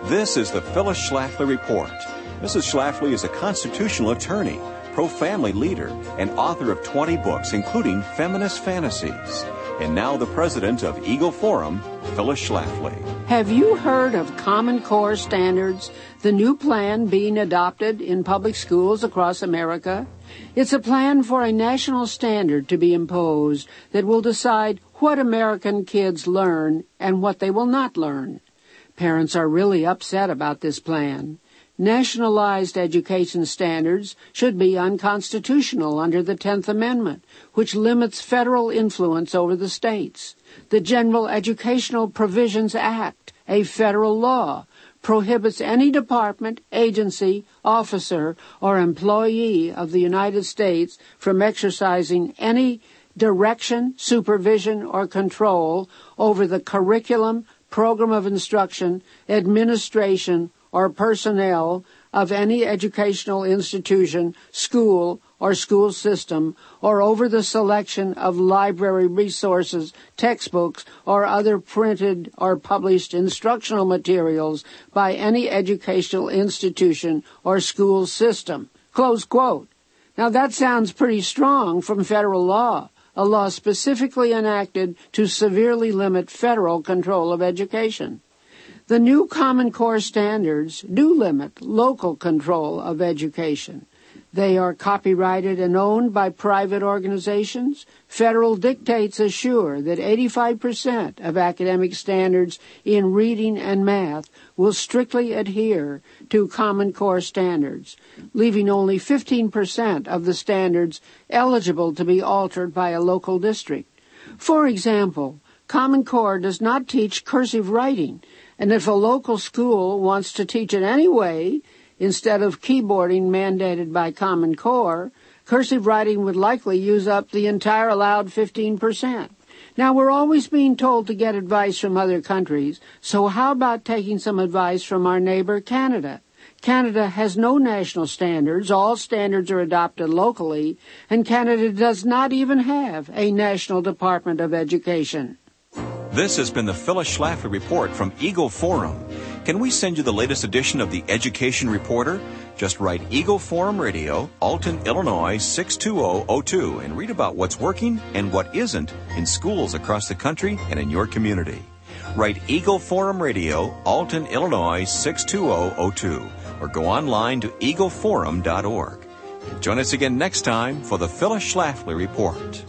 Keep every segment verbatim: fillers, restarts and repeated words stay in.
This is the Phyllis Schlafly Report. Missus Schlafly is a constitutional attorney, pro-family leader, and author of twenty books, including Feminist Fantasies. And now the president of Eagle Forum, Phyllis Schlafly. Have you heard of Common Core Standards, the new plan being adopted in public schools across America? It's a plan for a national standard to be imposed that will decide what American kids learn and what they will not learn. Parents are really upset about this plan. Nationalized education standards should be unconstitutional under the tenth Amendment, which limits federal influence over the states. The General Educational Provisions Act, a federal law, prohibits any department, agency, officer, or employee of the United States from exercising any direction, supervision, or control over the curriculum, program of instruction, administration, or personnel of any educational institution, school, or school system, or over the selection of library resources, textbooks, or other printed or published instructional materials by any educational institution or school system. Close quote. Now that sounds pretty strong from federal law, a law specifically enacted to severely limit federal control of education. The new Common Core standards do limit local control of education. They are copyrighted and owned by private organizations. Federal dictates assure that eighty-five percent of academic standards in reading and math will strictly adhere to Common Core standards, leaving only fifteen percent of the standards eligible to be altered by a local district. For example, Common Core does not teach cursive writing, and if a local school wants to teach it anyway, instead of keyboarding mandated by Common Core, cursive writing would likely use up the entire allowed fifteen percent. Now, we're always being told to get advice from other countries, so how about taking some advice from our neighbor Canada? Canada has no national standards. All standards are adopted locally, and Canada does not even have a National Department of Education. This has been the Phyllis Schlafly Report from Eagle Forum. Can we send you the latest edition of the Education Reporter? Just write Eagle Forum Radio, Alton, Illinois six two zero zero two, and read about what's working and what isn't in schools across the country and in your community. Write Eagle Forum Radio, Alton, Illinois six two zero zero two, or go online to eagle forum dot org. Join us again next time for the Phyllis Schlafly Report.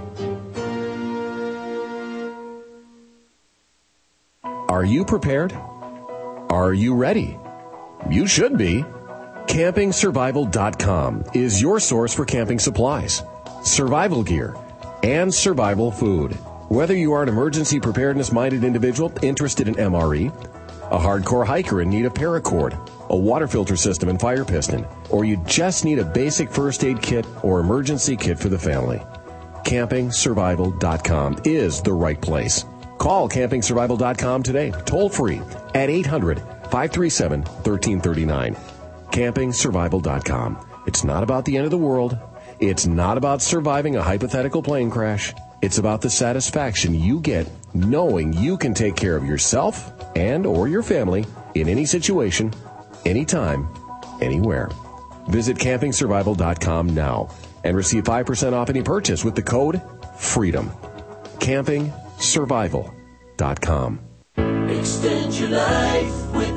Are you prepared? Are you ready? You should be. camping survival dot com is your source for camping supplies, survival gear, and survival food. Whether you are an emergency preparedness-minded individual interested in M R E, a hardcore hiker in need of paracord, a water filter system and fire piston, or you just need a basic first aid kit or emergency kit for the family, camping survival dot com is the right place. Call camping survival dot com today, toll-free, at eight hundred, five three seven, one three three nine. camping survival dot com. It's not about the end of the world. It's not about surviving a hypothetical plane crash. It's about the satisfaction you get knowing you can take care of yourself and or your family in any situation, anytime, anywhere. Visit camping survival dot com now and receive five percent off any purchase with the code FREEDOM. camping survival dot com. Extend your life with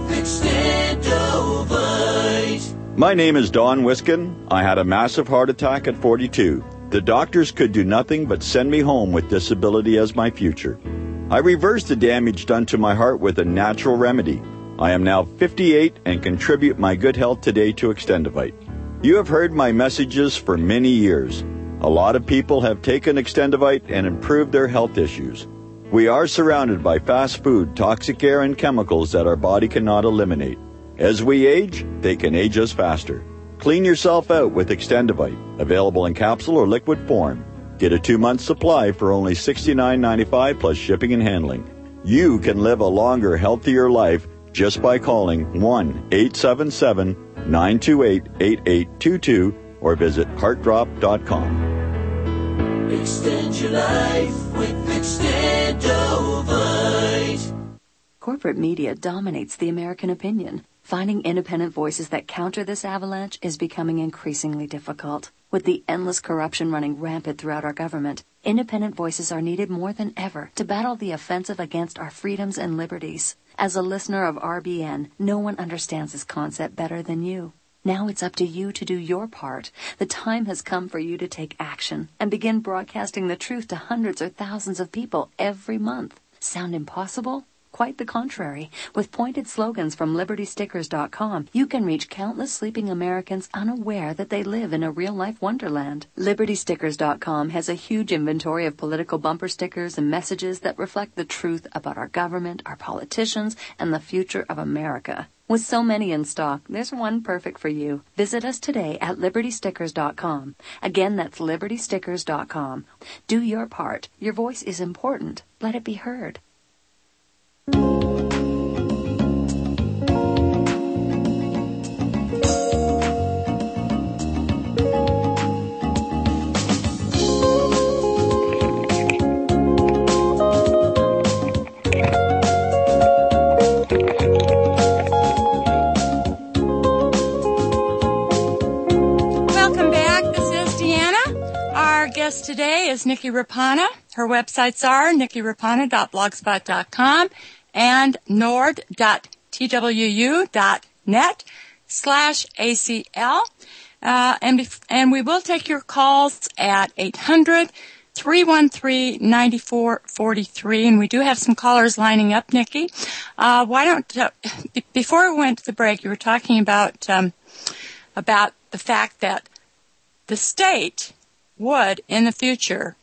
Extendovite. My name is Don Wiskin. I had a massive heart attack at forty-two. The doctors could do nothing but send me home with disability as my future. I reversed the damage done to my heart with a natural remedy. I am now fifty-eight and contribute my good health today to Extendovite. You have heard my messages for many years. A lot of people have taken Extendovite and improved their health issues. We are surrounded by fast food, toxic air, and chemicals that our body cannot eliminate. As we age, they can age us faster. Clean yourself out with Extendovite, available in capsule or liquid form. Get a two-month supply for only sixty-nine ninety-five plus shipping and handling. You can live a longer, healthier life just by calling one eight seven seven, nine two eight, eight eight two two or visit heart drop dot com. Extend your life with Extendovite. Corporate media dominates the American opinion. Finding independent voices that counter this avalanche is becoming increasingly difficult. With the endless corruption running rampant throughout our government, independent voices are needed more than ever to battle the offensive against our freedoms and liberties. As a listener of R B N, no one understands this concept better than you. Now it's up to you to do your part. The time has come for you to take action and begin broadcasting the truth to hundreds or thousands of people every month. Sound impossible? Quite the contrary. With pointed slogans from Liberty Stickers dot com, you can reach countless sleeping Americans unaware that they live in a real-life wonderland. Liberty Stickers dot com has a huge inventory of political bumper stickers and messages that reflect the truth about our government, our politicians, and the future of America. With so many in stock, there's one perfect for you. Visit us today at Liberty Stickers dot com. Again, that's Liberty Stickers dot com. Do your part. Your voice is important. Let it be heard. Today is Nikki Rapana. Her websites are nikki rapana dot blogspot dot com and nord dot twu dot net slash ACL. Uh, and, bef- and we will take your calls at eight hundred, three one three, nine four four three. And we do have some callers lining up, Nikki. Uh, why don't, uh, b- before we went to the break, you were talking about, um, about the fact that the state would in the future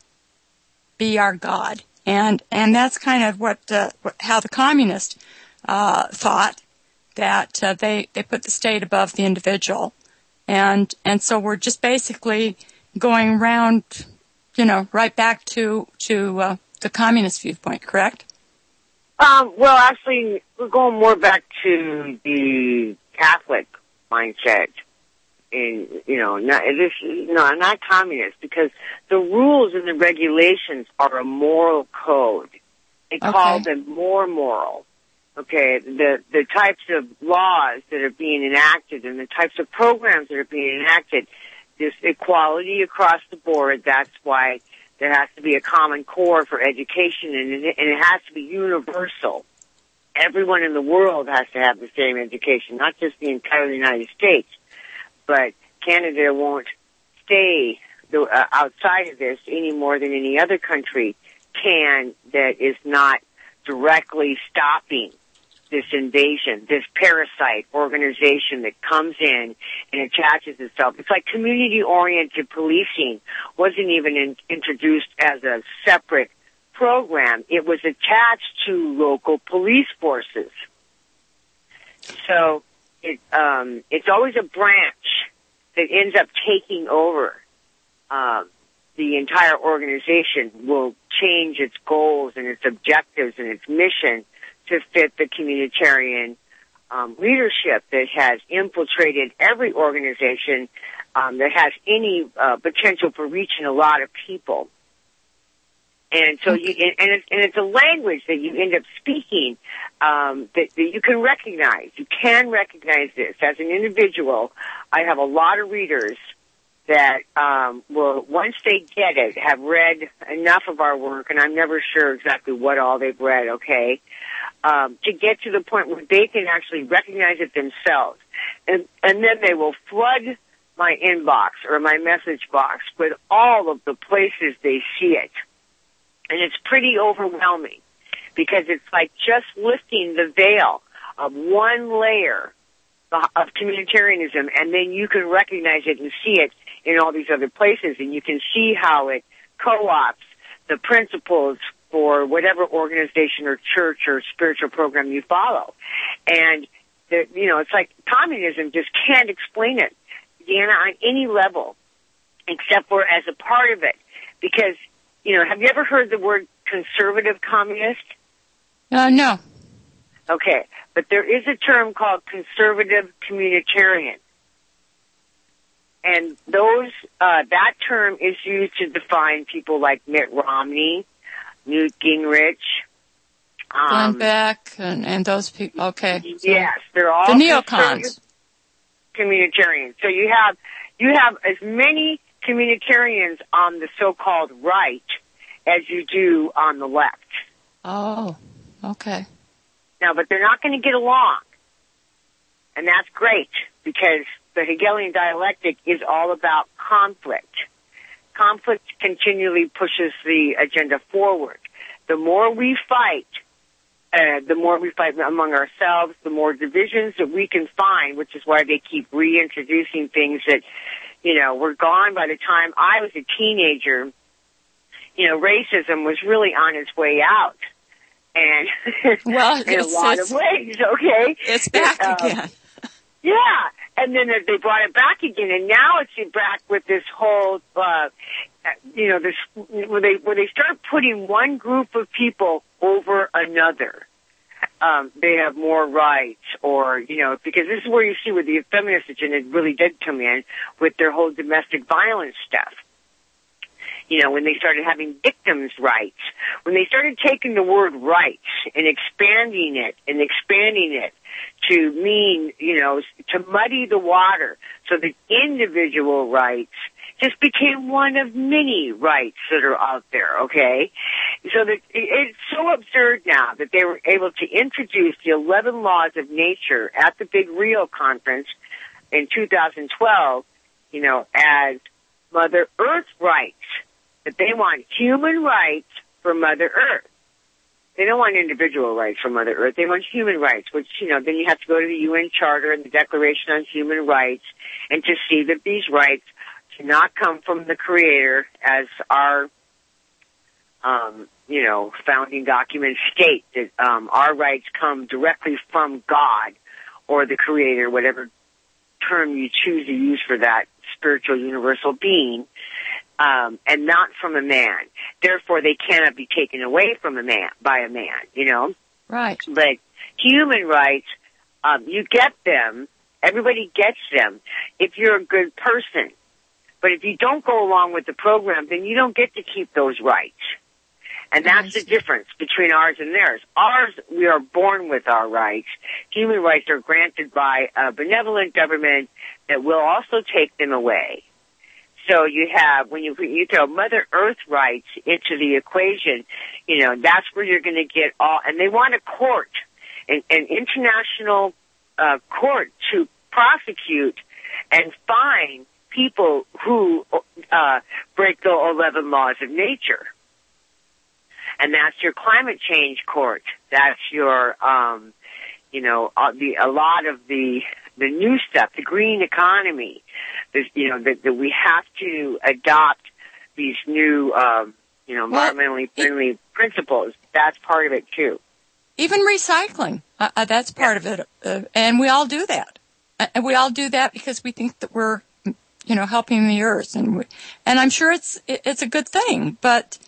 be our God, and and that's kind of what, uh, what how the communists uh, thought, that uh, they they put the state above the individual, and and so we're just basically going around, you know, right back to to uh, the communist viewpoint, correct? Um, well, actually, we're going more back to the Catholic mindset. In, you know, not, this, no, not communist, because the rules and the regulations are a moral code. They okay. call them more moral. Okay, the, the types of laws that are being enacted and the types of programs that are being enacted, this equality across the board, that's why there has to be a common core for education, and it, and it has to be universal. Everyone in the world has to have the same education, not just the entire United States. But Canada won't stay the, uh, outside of this any more than any other country can that is not directly stopping this invasion, this parasite organization that comes in and attaches itself. It's like community-oriented policing wasn't even in, introduced as a separate program. It was attached to local police forces. So it, um, it's always a branch that ends up taking over. Um, the entire organization will change its goals and its objectives and its mission to fit the communitarian um, leadership that has infiltrated every organization um, that has any uh, potential for reaching a lot of people. And so you, and it's, and it's a language that you end up speaking, um, that, that you can recognize. You can recognize this. As an individual, I have a lot of readers that, um, will, once they get it, have read enough of our work, and I'm never sure exactly what all they've read, okay, um, to get to the point where they can actually recognize it themselves. And, and then they will flood my inbox or my message box with all of the places they see it. And it's pretty overwhelming because it's like just lifting the veil of one layer of communitarianism, and then you can recognize it and see it in all these other places, and you can see how it co-ops the principles for whatever organization or church or spiritual program you follow. And, the, you know, it's like communism just can't explain it, Deanna, on any level, except for as a part of it. Because, you know, have you ever heard the word conservative communist? Uh, no. Okay, but there is a term called conservative communitarian. And those, uh, that term is used to define people like Mitt Romney, Newt Gingrich, Glenn Um, Beck and, and those people. Okay. So yes, they're all the neocons. Communitarians. So you have you have as many communitarians on the so-called right as you do on the left. Oh, okay. Now, but they're not going to get along. And that's great, because the Hegelian dialectic is all about conflict. Conflict continually pushes the agenda forward. The more we fight, uh, the more we fight among ourselves, the more divisions that we can find, which is why they keep reintroducing things that, you know, were gone by the time I was a teenager. You know, racism was really on its way out. And well, in a lot of ways, okay? It's back um, again. Yeah, and then they brought it back again, and now it's back with this whole, uh, you know, this where they where they start putting one group of people over another. Um, they have more rights, or you know, because this is where you see where the feminist agenda really did come in with their whole domestic violence stuff. You know, when they started having victims' rights, when they started taking the word rights and expanding it and expanding it to mean, you know, to muddy the water so that individual rights just became one of many rights that are out there, okay? So that it's so absurd now that they were able to introduce the eleven laws of nature at the big Rio conference in two thousand twelve, you know, as Mother Earth rights. That they want human rights for Mother Earth. They don't want individual rights for Mother Earth. They want human rights, which, you know, then you have to go to the U N Charter and the Declaration on Human Rights and to see that these rights do not come from the Creator, as our, um, you know, founding documents state, that um, our rights come directly from God or the Creator, whatever term you choose to use for that spiritual universal being. Um, and not from a man. Therefore, they cannot be taken away from a man, by a man, you know? Right. But human rights, um, you get them. Everybody gets them if you're a good person. But if you don't go along with the program, then you don't get to keep those rights. And that's the difference between ours and theirs. Ours, we are born with our rights. Human rights are granted by a benevolent government that will also take them away. So you have, when you, you throw Mother Earth rights into the equation, you know, that's where you're going to get all, and they want a court, an, an international uh, court to prosecute and fine people who uh, break the eleven laws of nature. And that's your climate change court. That's your, um, you know, uh, the, a lot of the, the new stuff, the green economy. There's, you know, that, that we have to adopt these new, um, you know, environmentally well, friendly it, principles. That's part of it too. Even recycling, uh, uh, that's part of it, uh, and we all do that. Uh, and we all do that because we think that we're, you know, helping the earth, and we, and I'm sure it's it, it's a good thing, but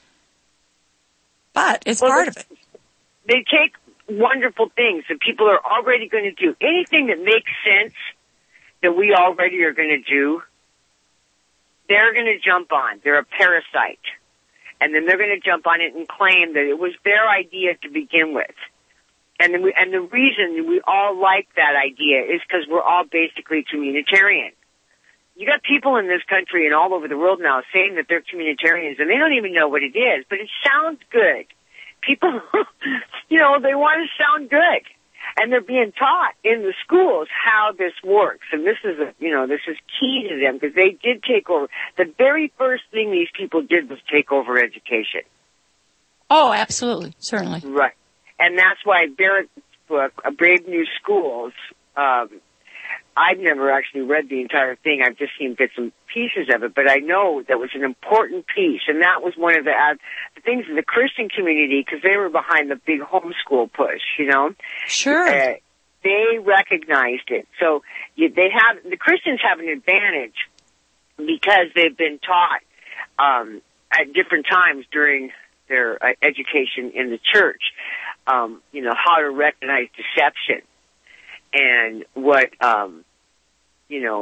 but it's well, part they, of it. They take wonderful things that people are already going to do. Anything that makes sense that we already are going to do, they're going to jump on. They're a parasite. And then they're going to jump on it and claim that it was their idea to begin with. And then we, and the reason we all like that idea is because we're all basically communitarian. You got people in this country and all over the world now saying that they're communitarians, and they don't even know what it is, but it sounds good. People, you know, they want to sound good. And they're being taught in the schools how this works. And this is, a, you know, this is key to them because they did take over. The very first thing these people did was take over education. Oh, absolutely. Certainly. Right. And that's why Barrett's book, A Brave New Schools, um, I've never actually read the entire thing. I've just seen bits and pieces of it, but I know that was an important piece, and that was one of the, uh, the things in the Christian community, because they were behind the big homeschool push, you know? Sure. Uh, they recognized it. So you, they have, the Christians have an advantage because they've been taught um, at different times during their uh, education in the church, um, you know, how to recognize deception. And what, um, you know,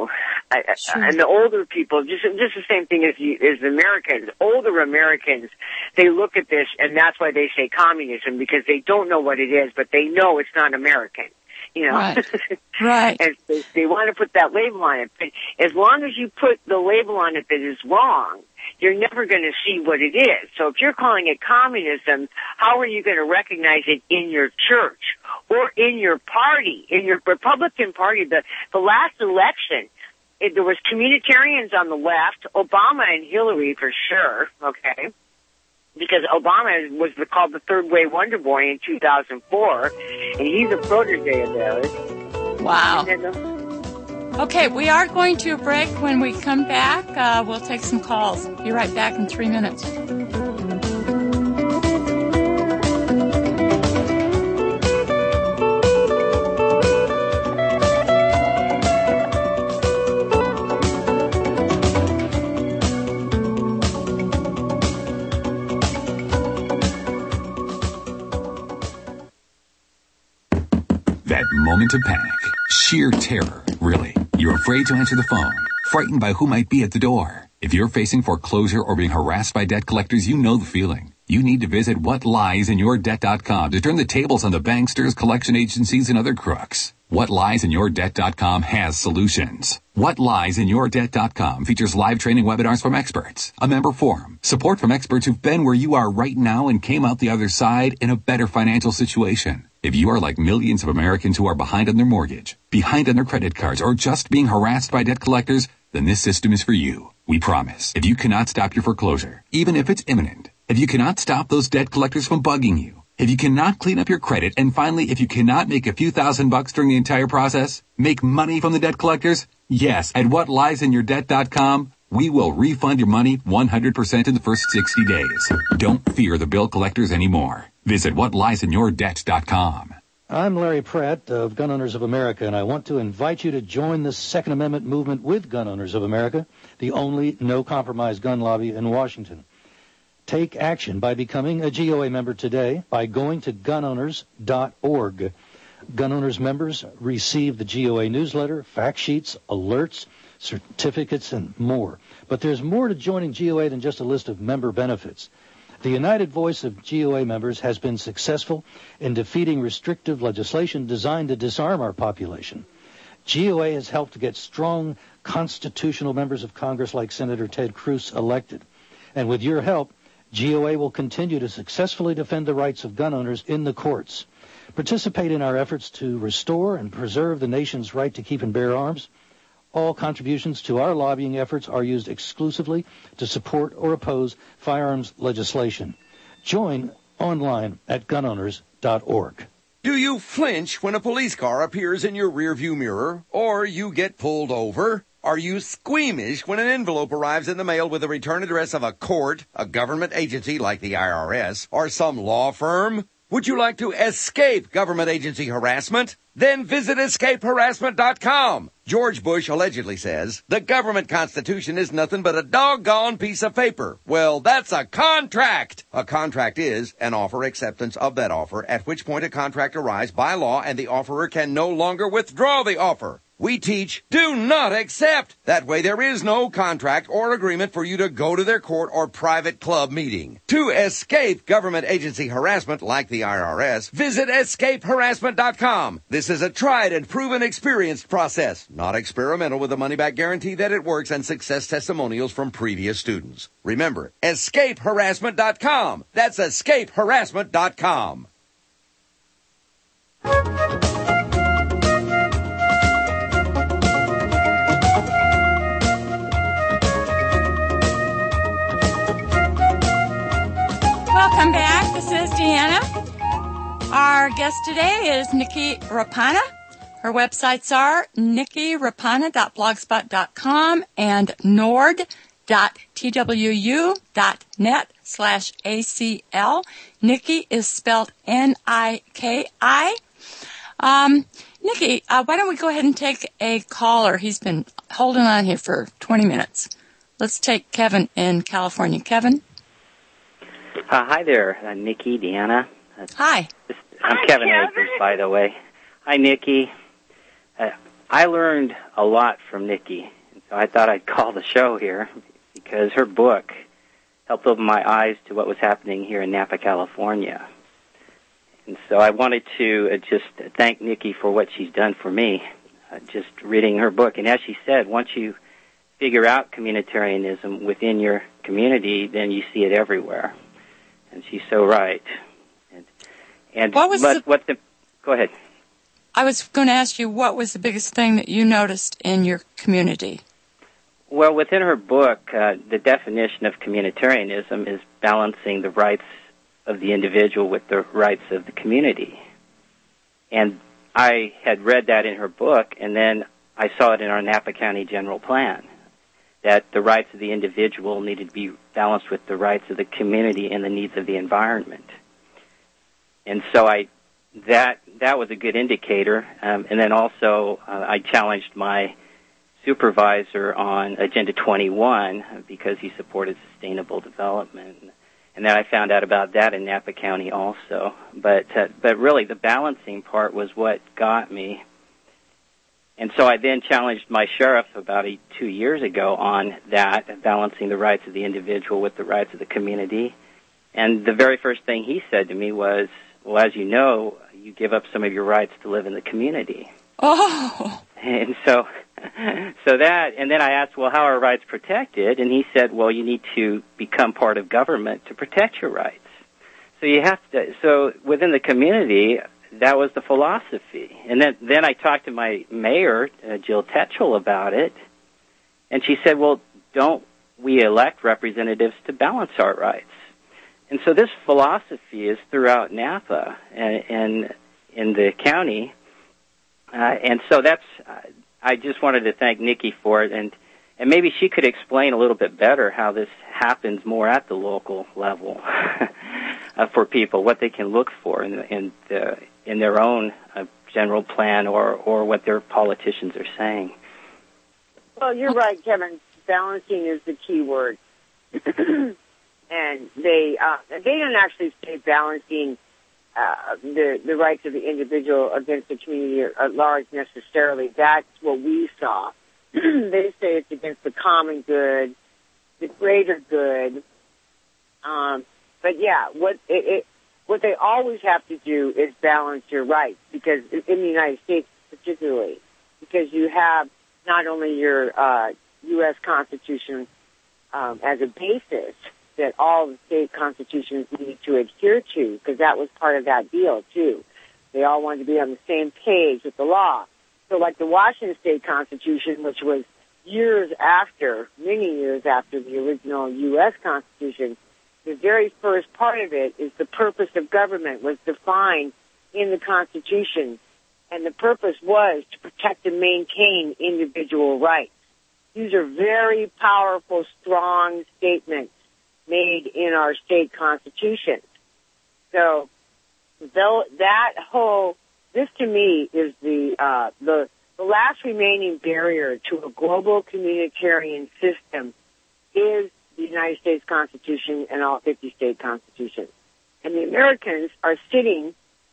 I, Sure. and the older people, just just the same thing as you, as Americans. Older Americans, they look at this, and that's why they say communism, because they don't know what it is, but they know it's not American. You know, Right. Right. and they, they want to put that label on it. But as long as you put the label on it that is wrong, you're never going to see what it is. So if you're calling it communism, how are you going to recognize it in your church or in your party, in your Republican Party? The the last election, it, there was communitarians on the left, Obama and Hillary for sure. Okay. Because Obama was the, called the third wave wonder boy in two thousand four, and he's a protege of theirs. Wow. And then the, Okay, we are going to a break. When we come back, uh, we'll take some calls. Be right back in three minutes. That moment of panic. Sheer terror, really. You're afraid to answer the phone. Frightened by who might be at the door. If you're facing foreclosure or being harassed by debt collectors, you know the feeling. You need to visit what lies in your debt dot com to turn the tables on the banksters, collection agencies, and other crooks. what lies in your debt dot com has solutions. what lies in your debt dot com features live training webinars from experts, a member forum, support from experts who've been where you are right now and came out the other side in a better financial situation. If you are like millions of Americans who are behind on their mortgage, behind on their credit cards, or just being harassed by debt collectors, then this system is for you. We promise. If you cannot stop your foreclosure, even if it's imminent, if you cannot stop those debt collectors from bugging you, if you cannot clean up your credit, and finally, if you cannot make a few thousand bucks during the entire process, make money from the debt collectors, yes, at what lies in your debt dot com, we will refund your money one hundred percent in the first sixty days. Don't fear the bill collectors anymore. Visit what lies in your debt dot com. I'm Larry Pratt of Gun Owners of America, and I want to invite you to join the Second Amendment movement with Gun Owners of America, the only no-compromise gun lobby in Washington. Take action by becoming a G O A member today by going to gun owners dot org. Gun Owners members receive the G O A newsletter, fact sheets, alerts, certificates, and more. But there's more to joining G O A than just a list of member benefits. The united voice of G O A members has been successful in defeating restrictive legislation designed to disarm our population. G O A has helped to get strong constitutional members of Congress like Senator Ted Cruz elected. And with your help, G O A will continue to successfully defend the rights of gun owners in the courts. Participate in our efforts to restore and preserve the nation's right to keep and bear arms. All contributions to our lobbying efforts are used exclusively to support or oppose firearms legislation. Join online at gun owners dot org. Do you flinch when a police car appears in your rearview mirror, or you get pulled over? Are you squeamish when an envelope arrives in the mail with the return address of a court, a government agency like the I R S, or some law firm? Would you like to escape government agency harassment? Then visit escape harassment dot com. George Bush allegedly says, the government constitution is nothing but a doggone piece of paper. Well, that's a contract. A contract is an offer acceptance of that offer, at which point a contract arrives by law and the offerer can no longer withdraw the offer. We teach, do not accept. That way there is no contract or agreement for you to go to their court or private club meeting. To escape government agency harassment like the I R S, visit escape harassment dot com. This is a tried and proven experienced process, not experimental, with a money-back guarantee that it works and success testimonials from previous students. Remember, escape harassment dot com. That's escape harassment dot com. Welcome back. This is Deanna. Our guest today is Nikki Rapana. Her websites are nikki rapana dot blogspot dot com and nord dot t w u dot net slash A C L. Nikki is spelled N I K I. Um, Nikki, uh, why don't we go ahead and take a caller? He's been holding on here for twenty minutes. Let's take Kevin in California. Kevin? Uh, hi there, uh, Nikki, Deanna. Uh, Hi. This, I'm hi, Kevin, Kevin Akers, by the way. Hi, Nikki. Uh, I learned a lot from Nikki. In So I thought I'd call the show here because her book helped open my eyes to what was happening here in Napa, California. And so I wanted to uh, just thank Nikki for what she's done for me, uh, just reading her book. And as she said, once you figure out communitarianism within your community, then you see it everywhere. And she's so right. And, and what was but, the, what the, go ahead. I was going to ask you, what was the biggest thing that you noticed in your community? Well, within her book, uh, the definition of communitarianism is balancing the rights of the individual with the rights of the community. And I had read that in her book, and then I saw it in our Napa County General Plan, that the rights of the individual needed to be balanced with the rights of the community and the needs of the environment. And so I, that that was a good indicator. Um, and then also uh, I challenged my supervisor on Agenda twenty-one because he supported sustainable development. And then I found out about that in Napa County also. But uh, but really the balancing part was what got me. And so I then challenged my sheriff about a, two years ago on that, balancing the rights of the individual with the rights of the community. And the very first thing he said to me was, well, as you know, you give up some of your rights to live in the community. Oh! And so, so that, and then I asked, well, how are rights protected? And he said, well, you need to become part of government to protect your rights. So you have to, so within the community, that was the philosophy. And then, then I talked to my mayor, uh, Jill Tetchell, about it, and she said, well, don't we elect representatives to balance our rights? And so this philosophy is throughout Napa and, and in the county. Uh, and so that's, uh, I just wanted to thank Nikki for it, and, and maybe she could explain a little bit better how this happens more at the local level uh, for people, what they can look for in, in, the, in their own uh, general plan or, or what their politicians are saying. Well, you're right, Kevin. Balancing is the key word. And they uh, they don't actually say balancing uh, the the rights of the individual against the community at large necessarily. That's what we saw. They say it's against the common good, the greater good. Um, but yeah, what it, it, what they always have to do is balance your rights, because in the United States particularly, because you have not only your uh, U S Constitution um, as a basis that all the state constitutions need to adhere to, because that was part of that deal, too. They all wanted to be on the same page with the law. So like the Washington State Constitution, which was years after, many years after the original U S Constitution, the very first part of it is the purpose of government was defined in the Constitution, and the purpose was to protect and maintain individual rights. These are very powerful, strong statements made in our state constitution. So, though that whole, this to me is the, uh, the, the last remaining barrier to a global communitarian system is the United States Constitution and all fifty state constitutions. And the Americans are sitting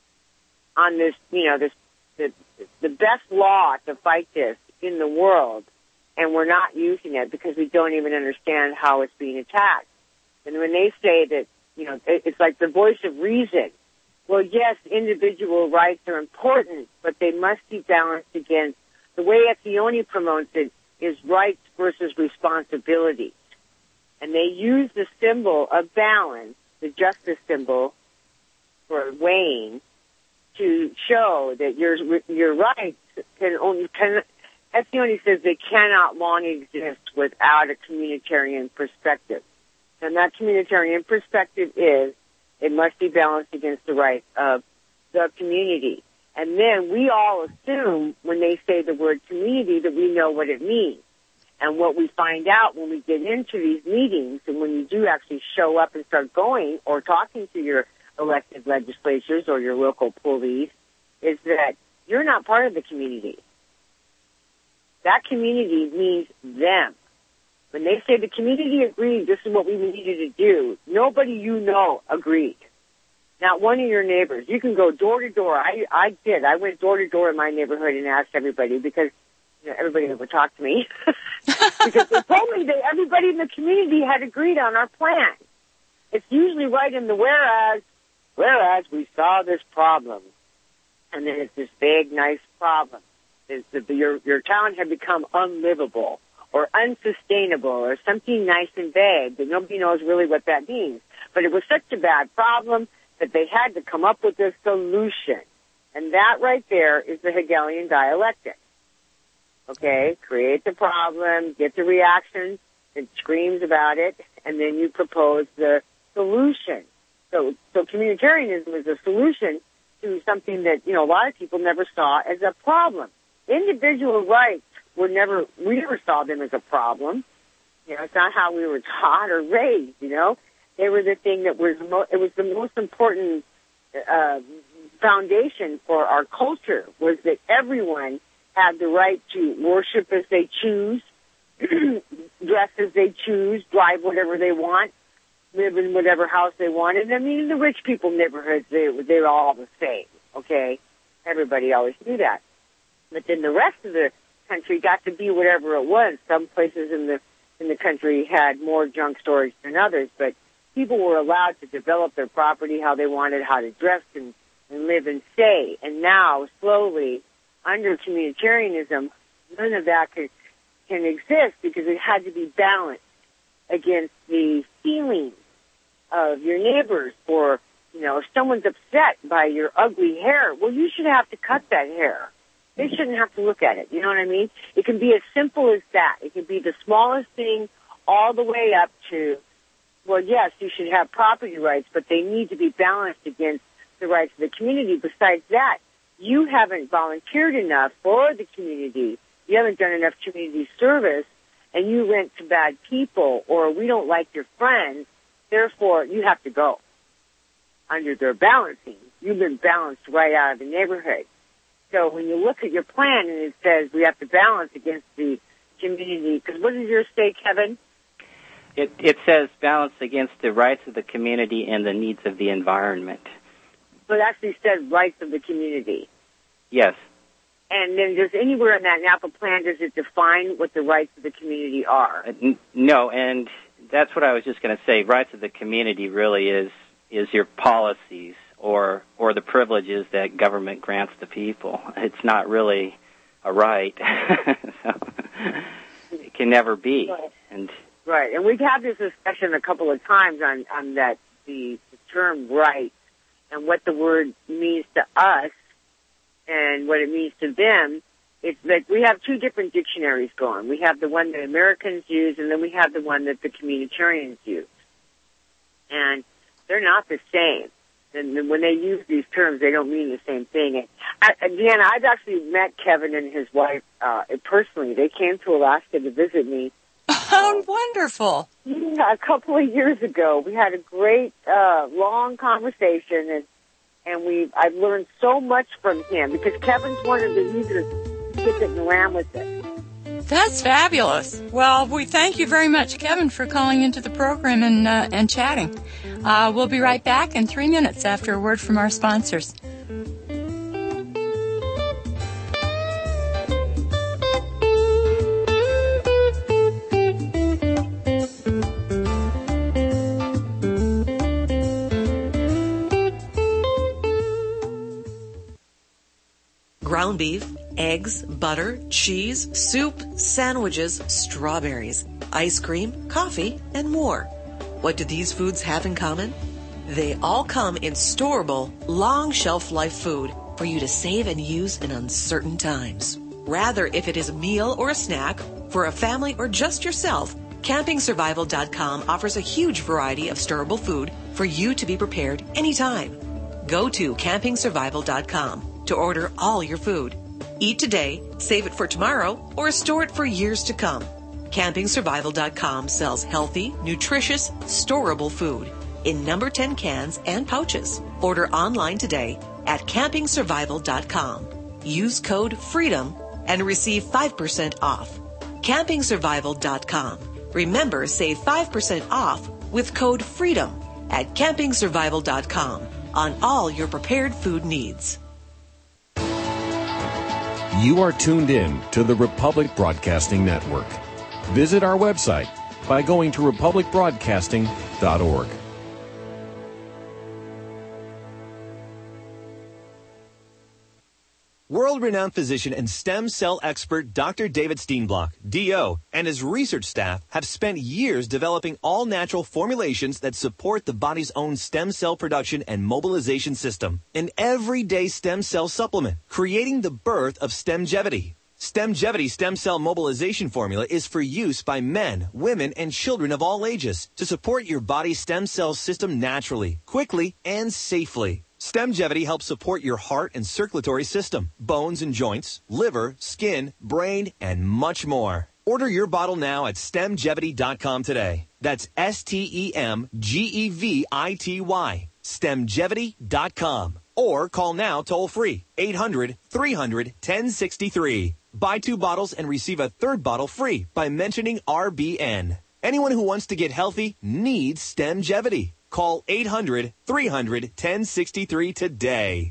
on this, you know, this, the, the best law to fight this in the world, and we're not using it because we don't even understand how it's being attacked. And when they say that, you know, it's like the voice of reason. Well, yes, individual rights are important, but they must be balanced against, the way Etzioni promotes it is rights versus responsibilities. And they use the symbol of balance, the justice symbol for weighing, to show that your your rights can only, can, Etzioni says they cannot long exist without a communitarian perspective. And that communitarian perspective is it must be balanced against the rights of the community. And then we all assume when they say the word community that we know what it means. And what we find out when we get into these meetings and when you do actually show up and start going or talking to your elected legislatures or your local police is that you're not part of the community. That community means them. When they say the community agreed, this is what we needed to do, nobody you know agreed. Not one of your neighbors. You can go door to door. I, I did. I went door to door in my neighborhood and asked everybody because you know, everybody that would talk to me, because they told me that everybody in the community had agreed on our plan. It's usually right in the whereas, whereas we saw this problem. And then it's this big, nice problem. Is that your, your town had become unlivable or unsustainable or something nice and vague that nobody knows really what that means. But it was such a bad problem that they had to come up with a solution. And that right there is the Hegelian dialectic. Okay? Create the problem, get the reaction, it screams about it, and then you propose the solution. So, so communitarianism is a solution to something that, you know, a lot of people never saw as a problem. Individual rights were never, we never saw them as a problem. You know, it's not how we were taught or raised, you know. They were the thing that was, mo- it was the most important uh, foundation for our culture, was that everyone had the right to worship as they choose, dress as they choose, drive whatever they want, live in whatever house they wanted. I mean, in the rich people neighborhoods, they, they were all the same, okay? Everybody always knew that. But then the rest of the country got to be whatever it was. Some places in the in the country had more junk storage than others, but people were allowed to develop their property how they wanted, how to dress and, and live and stay. And now, slowly, under communitarianism, none of that can, can exist because it had to be balanced against the feelings of your neighbors. Or, you know, if someone's upset by your ugly hair, well, you should have to cut that hair. They shouldn't have to look at it. You know what I mean? It can be as simple as that. It can be the smallest thing all the way up to, well, yes, you should have property rights, but they need to be balanced against the rights of the community. Besides that, you haven't volunteered enough for the community. You haven't done enough community service, and you rent to bad people, or we don't like your friends, therefore you have to go. Under their balancing, you've been balanced right out of the neighborhood. So when you look at your plan and it says we have to balance against the community, because what does yours say, Kevin? It, it says balance against the rights of the community and the needs of the environment. So it actually says rights of the community. Yes. And then does anywhere in that Napa plan, does it define what the rights of the community are? Uh, n- no, and that's what I was just going to say. Rights of the community really is is your policies or or the privileges that government grants the people. It's not really a right. So, it can never be. Right. And right. And we've had this discussion a couple of times on, on that the, the term right and what the word means to us and what it means to them. It's like we have two different dictionaries going. We have the one that Americans use, and then we have the one that the communitarians use. And they're not the same. And when they use these terms, they don't mean the same thing. And I, Deanna, I've actually met Kevin and his wife uh, personally. They came to Alaska to visit me. Oh, wonderful. Yeah, a couple of years ago. We had a great, uh, long conversation, and and we I've learned so much from him because Kevin's one of the users who took it and ran with it. That's fabulous. Well, we thank you very much, Kevin, for calling into the program and uh, and chatting. Uh, we'll be right back in three minutes after a word from our sponsors. Ground beef, eggs, butter, cheese, soup, sandwiches, strawberries, ice cream, coffee, and more. What do these foods have in common? They all come in storable, long shelf life food for you to save and use in uncertain times. Rather, if it is a meal or a snack for a family or just yourself, camping survival dot com offers a huge variety of storable food for you to be prepared anytime. Go to camping survival dot com to order all your food. Eat today, save it for tomorrow, or store it for years to come. camping survival dot com sells healthy, nutritious, storable food in number ten cans and pouches. Order online today at camping survival dot com. Use code FREEDOM and receive five percent off. camping survival dot com. Remember, save five percent off with code FREEDOM at camping survival dot com on all your prepared food needs. You are tuned in to the Republic Broadcasting Network. Visit our website by going to republic broadcasting dot org. World-renowned physician and stem cell expert Doctor David Steenblock, D O, and his research staff have spent years developing all-natural formulations that support the body's own stem cell production and mobilization system. An everyday stem cell supplement, creating the birth of Stemgevity. Stemgevity stem cell mobilization formula is for use by men, women, and children of all ages to support your body's stem cell system naturally, quickly, and safely. Stemgevity helps support your heart and circulatory system, bones and joints, liver, skin, brain, and much more. Order your bottle now at stemgevity dot com today. That's S T E M G E V I T Y, stemgevity dot com. Or call now toll-free, eight hundred, three hundred, ten sixty-three. Buy two bottles and receive a third bottle free by mentioning R B N. Anyone who wants to get healthy needs Stemgevity. Call eight hundred, three hundred, ten sixty-three today.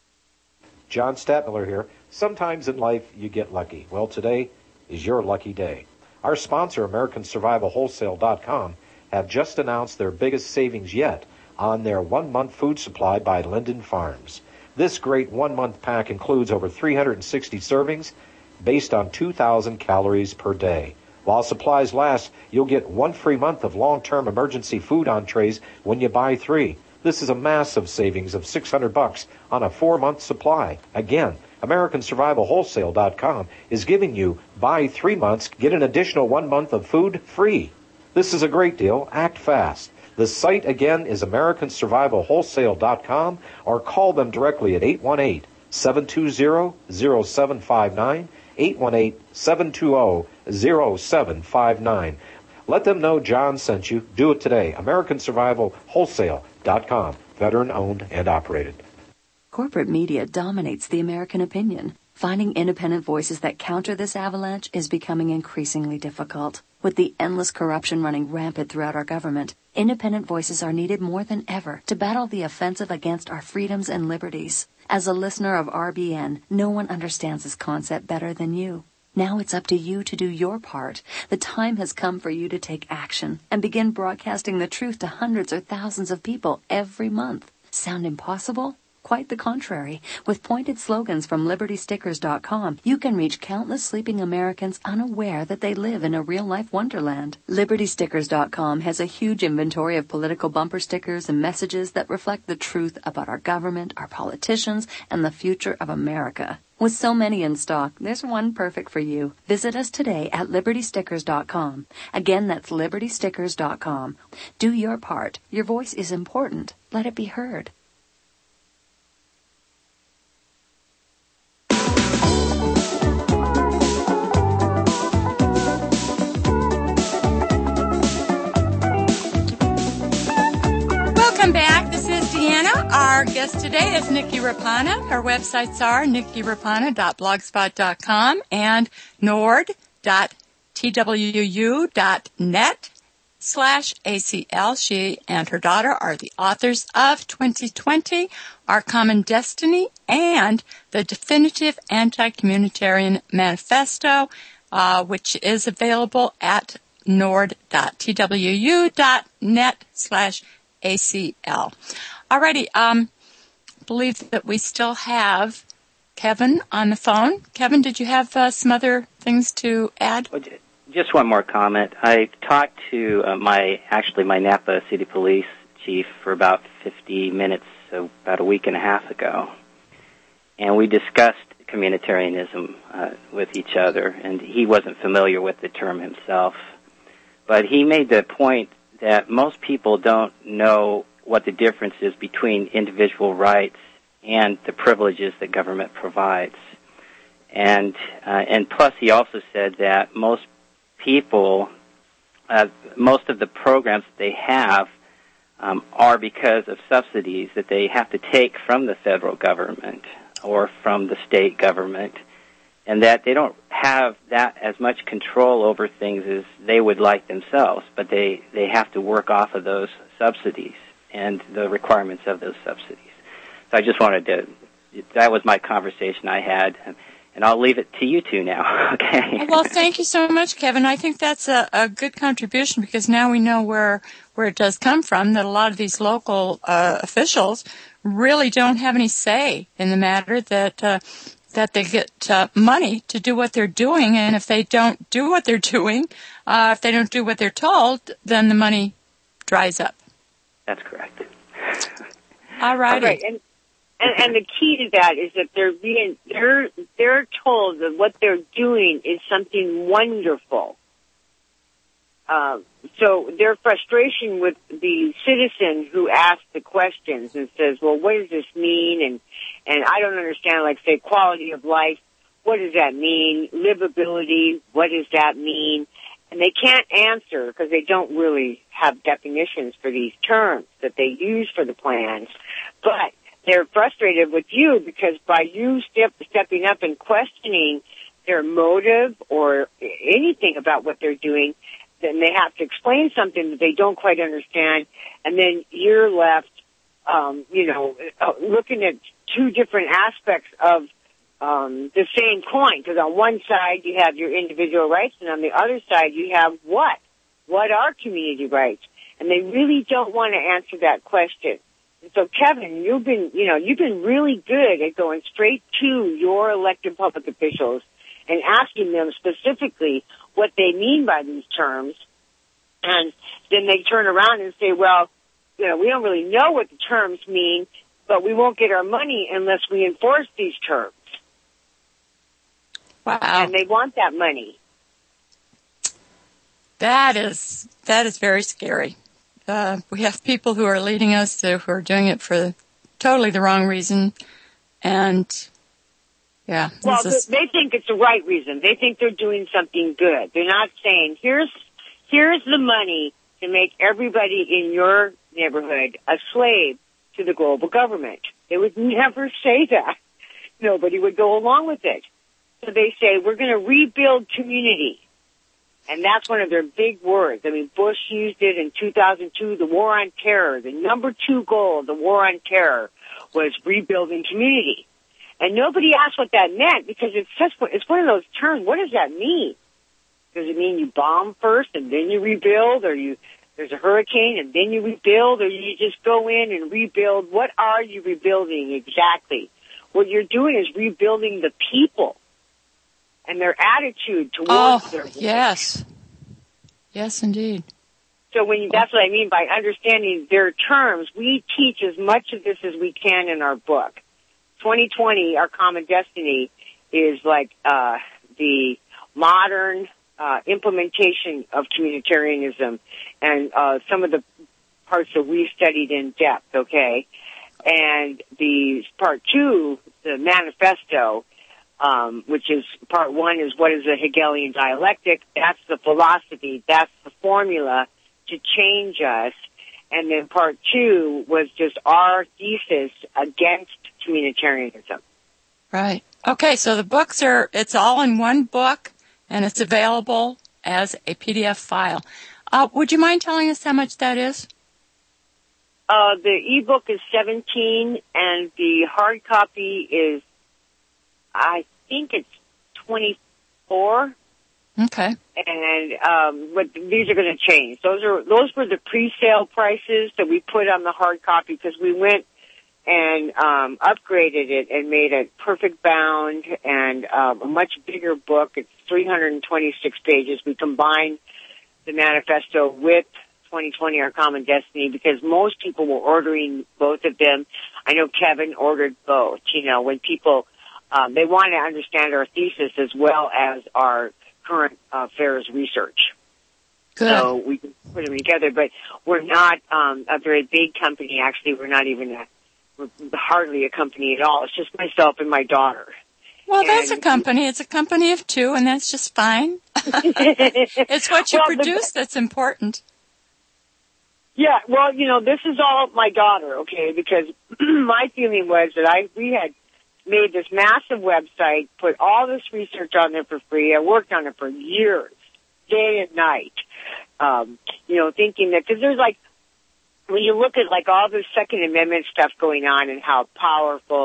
John Stadtmiller here. Sometimes in life you get lucky. Well, today is your lucky day. Our sponsor, American Survival Wholesale dot com, have just announced their biggest savings yet on their one-month food supply by Linden Farms. This great one-month pack includes over three hundred sixty servings based on two thousand calories per day. While supplies last, you'll get one free month of long-term emergency food entrees when you buy three. This is a massive savings of six hundred bucks on a four-month supply. Again, American Survival Wholesale dot com is giving you buy three months, get an additional one month of food free. This is a great deal. Act fast. The site again is American Survival Wholesale dot com, or call them directly at eight one eight, seven two zero, zero seven five nine, eight one eight, seven two zero, zero seven five nine. Let them know John sent you. Do it today. American Survival Wholesale dot com. Veteran owned and operated. Corporate media dominates the American opinion. Finding independent voices that counter this avalanche is becoming increasingly difficult. With the endless corruption running rampant throughout our government, independent voices are needed more than ever to battle the offensive against our freedoms and liberties. As a listener of R B N, no one understands this concept better than you. Now it's up to you to do your part. The time has come for you to take action and begin broadcasting the truth to hundreds or thousands of people every month. Sound impossible? Quite the contrary. With pointed slogans from liberty stickers dot com, you can reach countless sleeping Americans unaware that they live in a real-life wonderland. liberty stickers dot com has a huge inventory of political bumper stickers and messages that reflect the truth about our government, our politicians, and the future of America. With so many in stock, there's one perfect for you. Visit us today at liberty stickers dot com. Again, that's liberty stickers dot com. Do your part. Your voice is important. Let it be heard. Welcome back. This is Deanna. Our guest today is Nikki Rapana. Her websites are nikki rapana dot blogspot dot com and nord dot t w u dot net slash A C L. She and her daughter are the authors of twenty twenty, Our Common Destiny, and the Definitive Anti-Communitarian Manifesto, uh, which is available at nord dot t w u dot net slash A C L. Alrighty, um, believe that we still have Kevin on the phone. Kevin, did you have uh, some other things to add? Just one more comment. I talked to uh, my, actually my Napa City Police chief for about fifty minutes, so about a week and a half ago, and we discussed communitarianism uh, with each other, and he wasn't familiar with the term himself, but he made the point that most people don't know what the difference is between individual rights and the privileges that government provides. And uh, and plus he also said that most people, uh, most of the programs that they have um, are because of subsidies that they have to take from the federal government or from the state government, and that they don't have that as much control over things as they would like themselves, but they, they have to work off of those subsidies and the requirements of those subsidies. So I just wanted to, that was my conversation I had, and, And I'll leave it to you two now, okay? Well, thank you so much, Kevin. I think that's a, a good contribution because now we know where, where it does come from, that a lot of these local uh, officials really don't have any say in the matter, that uh, that they get uh, money to do what they're doing, and if they don't do what they're doing, uh, if they don't do what they're told, then the money dries up. That's correct. All righty. All right. And, and, and the key to that is that they're being, they're, they're told that what they're doing is something wonderful. Uh, so their frustration with the citizen who asks the questions and says, well, what does this mean? And, and I don't understand, like, say, quality of life. What does that mean? Livability. What does that mean? And they can't answer because they don't really have definitions for these terms that they use for the plans. But they're frustrated with you because by you step, stepping up and questioning their motive or anything about what they're doing, then they have to explain something that they don't quite understand, and then you're left, um, you know, looking at two different aspects of um, the same coin. Because on one side you have your individual rights, and on the other side you have what? What are community rights? And they really don't want to answer that question. And so, Kevin, you've been, you know, you've been really good at going straight to your elected public officials and asking them specifically what they mean by these terms, and then they turn around and say, well, you know, we don't really know what the terms mean, but we won't get our money unless we enforce these terms. Wow. And they want that money. That is, that is very scary. Uh, we have people who are leading us to, who are doing it for totally the wrong reason, and yeah. Well, is... they think it's the right reason. They think they're doing something good. They're not saying, here's, here's the money to make everybody in your neighborhood a slave to the global government. They would never say that. Nobody would go along with it. So they say, we're going to rebuild community. And that's one of their big words. I mean, Bush used it in two thousand two, the war on terror. The number two goal of the war on terror was rebuilding community. And nobody asked what that meant because it's such, it's one of those terms. What does that mean? Does it mean you bomb first and then you rebuild, or you there's a hurricane and then you rebuild, or you just go in and rebuild? What are you rebuilding exactly? What you're doing is rebuilding the people and their attitude towards oh, their work. Yes. Yes, indeed. So when you, that's what I mean by understanding their terms. We teach as much of this as we can in our book. twenty twenty, Our Common Destiny, is like uh the modern uh implementation of communitarianism, and uh some of the parts that we studied in depth, okay? And the part two, the manifesto, um, which is part one is what is a Hegelian dialectic. That's the philosophy. That's the formula to change us. And then part two was just our thesis against communitarianism. Right. Okay, so the books are, it's all in one book, and it's available as a P D F file. Uh, would you mind telling us how much that is? Uh, the ebook is seventeen, and the hard copy is, I think it's twenty-four. Okay. And um, but these are going to change. Those are those were the pre-sale prices that we put on the hard copy because we went and um, upgraded it and made it perfect bound and um, a much bigger book. It's three hundred twenty-six pages. We combined the manifesto with twenty twenty, Our Common Destiny, because most people were ordering both of them. I know Kevin ordered both. You know, when people um, they want to understand our thesis as well as our current uh, affairs research. Good. So we can put them together, but we're not um, a very big company. Actually, we're not even a, we're hardly a company at all. It's just myself and my daughter. Well, and that's a company. It's a company of two, and that's just fine. It's what you well, produce the, that's important. Yeah, well, you know, this is all my daughter, okay, because my feeling was that I we had made this massive website, put all this research on there for free. I worked on it for years, day and night, um, you know, thinking that, because there's like, when you look at like all this Second Amendment stuff going on and how powerful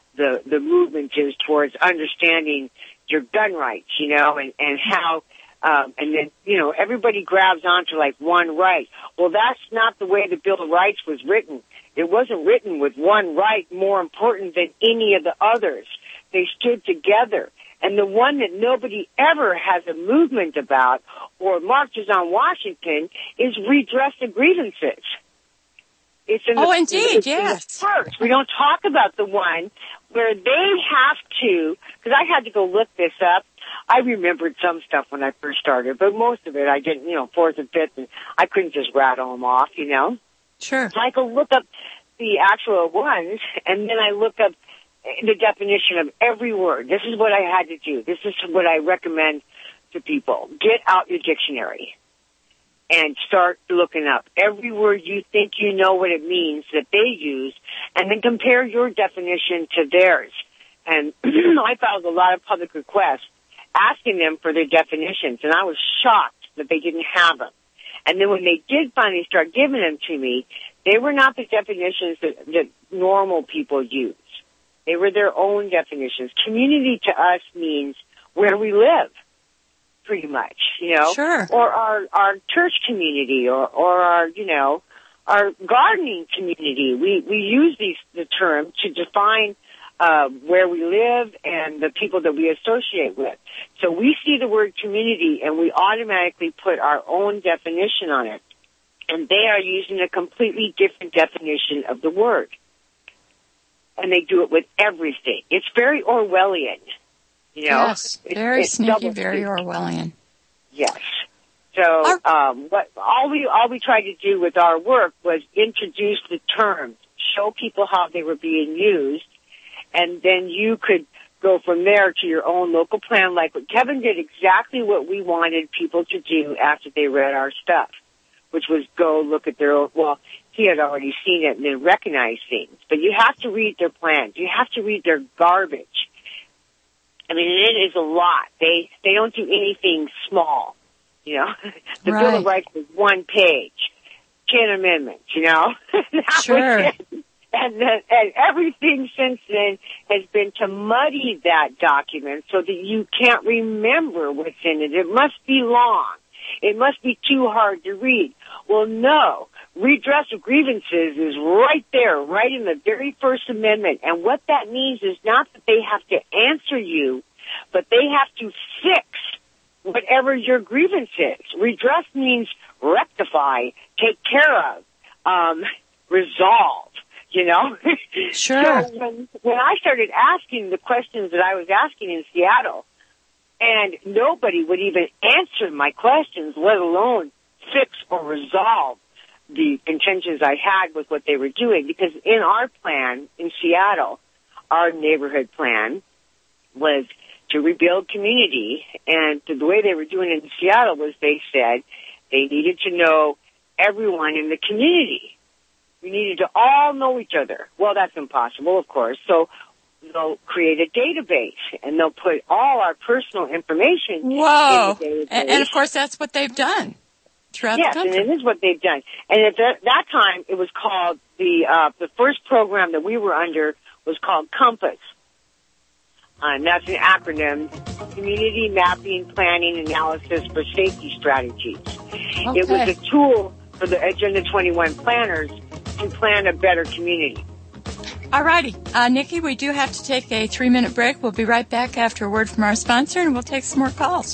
the, the movement is towards understanding your gun rights, you know, and, and how, um, and then, you know, everybody grabs onto like one right. Well, that's not the way the Bill of Rights was written. It wasn't written with one right more important than any of the others. They stood together. And the one that nobody ever has a movement about or marches on Washington is redress of grievances. It's in the, oh, indeed, it's yes. In the first. We don't talk about the one where they have to, because I had to go look this up. I remembered some stuff when I first started, but most of it I didn't, you know, fourth and fifth, and I couldn't just rattle them off, you know. Sure. So I go look up the actual ones, and then I look up the definition of every word. This is what I had to do. This is what I recommend to people. Get out your dictionary and start looking up every word you think you know what it means that they use, and then compare your definition to theirs. And I filed a lot of public requests asking them for their definitions, and I was shocked that they didn't have them. And then when they did finally start giving them to me, they were not the definitions that, that normal people use. They were their own definitions. Community to us means where we live, pretty much, you know, sure. or our, our church community, or, or our, you know, our gardening community. We, we use these, the term to define, uh, where we live and the people that we associate with. So we see the word community and we automatically put our own definition on it. And they are using a completely different definition of the word. And they do it with everything. It's very Orwellian. You know, yes, very it's, it's sneaky, very Orwellian. Yes. So, um, what all we all we tried to do with our work was introduce the terms, show people how they were being used, and then you could go from there to your own local plan. Like what Kevin did, exactly what we wanted people to do after they read our stuff, which was go look at their own. Well, he had already seen it and then recognize things, but you have to read their plans. You have to read their garbage. I mean, it is a lot. They they don't do anything small, you know. The right. Bill of Rights was one page, ten amendments, you know. That sure. was it. And, the, and everything since then has been to muddy that document so that you can't remember what's in it. It must be long. It must be too hard to read. Well, no. Redress of grievances is right there, right in the very First Amendment. And what that means is not that they have to answer you, but they have to fix whatever your grievance is. Redress means rectify, take care of, um, resolve, you know? Sure. So when, when I started asking the questions that I was asking in Seattle, and nobody would even answer my questions, let alone fix or resolve the contentions I had with what they were doing. Because in our plan in Seattle, our neighborhood plan was to rebuild community. And the way they were doing it in Seattle was they said they needed to know everyone in the community. We needed to all know each other. Well, that's impossible, of course. So they'll create a database, and they'll put all our personal information Whoa. in the database. And, and, of course, that's what they've done throughout yes, the country. Yes, and it is what they've done. And at that, that time, it was called, the uh, the first program that we were under was called COMPASS. Uh, and that's an acronym, Community Mapping, Planning, Analysis for Safety Strategies. Okay. It was a tool for the Agenda twenty-one planners to plan a better community. All righty. Uh, Nikki, we do have to take a three-minute break. We'll be right back after a word from our sponsor, and we'll take some more calls.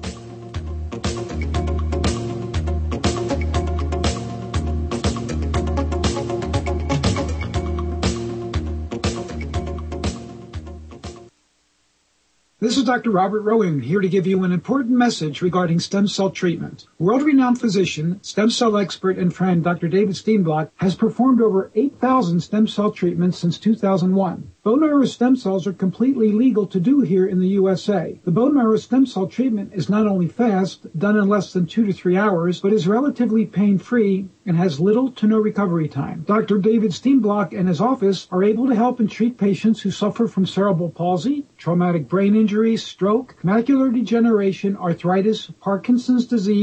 This is Doctor Robert Rowan, here to give you an important message regarding stem cell treatment. World-renowned physician, stem cell expert, and friend Doctor David Steenblock has performed over eight thousand stem cell treatments since two thousand one. Bone marrow stem cells are completely legal to do here in the U S A. The bone marrow stem cell treatment is not only fast, done in less than two to three hours, but is relatively pain-free and has little to no recovery time. Doctor David Steenblock and his office are able to help and treat patients who suffer from cerebral palsy, traumatic brain injury, stroke, macular degeneration, arthritis, Parkinson's disease,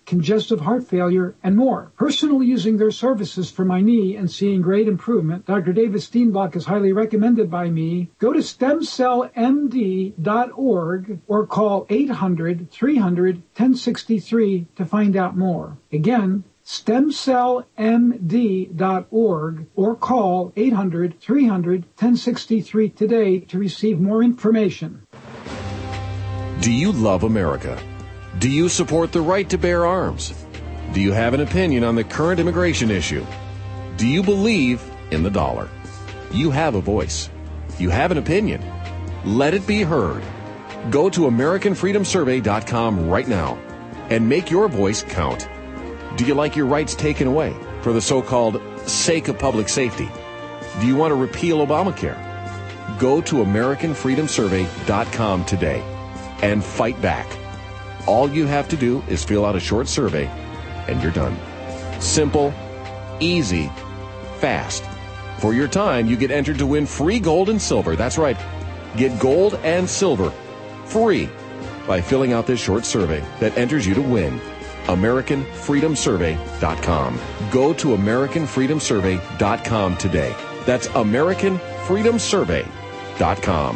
congestive heart failure, and more. Personally using their services for my knee and seeing great improvement, Doctor David Steenblock is highly recommended by me. Go to stem cell m d dot org or call eight hundred, three hundred, ten sixty-three to find out more. Again, stem cell m d dot org or call eight hundred, three hundred, ten sixty-three today to receive more information. Do you love America? Do you support the right to bear arms? Do you have an opinion on the current immigration issue? Do you believe in the dollar? You have a voice. You have an opinion. Let it be heard. Go to American Freedom Survey dot com right now and make your voice count. Do you like your rights taken away for the so-called sake of public safety? Do you want to repeal Obamacare? Go to American Freedom Survey dot com today and fight back. All you have to do is fill out a short survey and you're done. Simple, easy, fast. For your time, you get entered to win free gold and silver. That's right. Get gold and silver free by filling out this short survey that enters you to win. American Freedom Survey dot com. Go to American Freedom Survey dot com today. That's American Freedom Survey dot com.